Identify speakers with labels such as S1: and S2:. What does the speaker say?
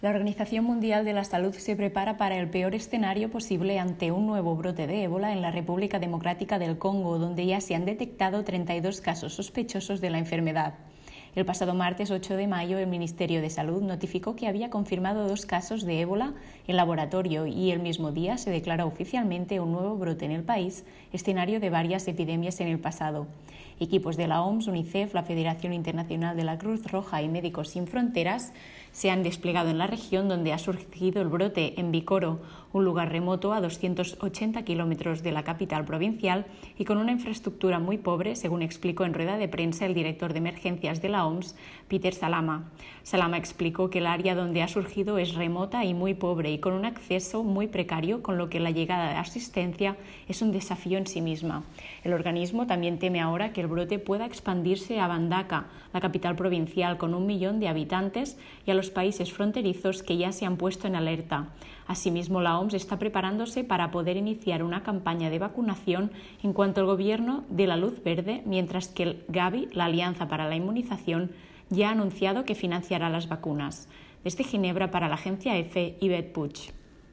S1: La Organización Mundial de la Salud se prepara para el peor escenario posible ante un nuevo brote de ébola en la República Democrática del Congo, donde ya se han detectado 32 casos sospechosos de la enfermedad. El pasado martes 8 de mayo, el Ministerio de Salud notificó que había confirmado 2 casos de ébola en laboratorio y el mismo día se declaró oficialmente un nuevo brote en el país, escenario de varias epidemias en el pasado. Equipos de la OMS, UNICEF, la Federación Internacional de la Cruz Roja y Médicos Sin Fronteras se han desplegado en la región donde ha surgido el brote, en Bikoro, un lugar remoto a 280 kilómetros de la capital provincial y con una infraestructura muy pobre, según explicó en rueda de prensa el director de emergencias de la OMS, Peter Salama. Salama explicó que el área donde ha surgido es remota y muy pobre y con un acceso muy precario, con lo que la llegada de asistencia es un desafío en sí misma. El organismo también teme ahora que el brote pueda expandirse a Bandaka, la capital provincial con 1 millón de habitantes, y a los países fronterizos que ya se han puesto en alerta. Asimismo, la OMS está preparándose para poder iniciar una campaña de vacunación en cuanto el gobierno dé la luz verde, mientras que el Gavi, la Alianza para la Inmunización, ya ha anunciado que financiará las vacunas. Desde Ginebra, para la agencia EFE, Yvette Puig.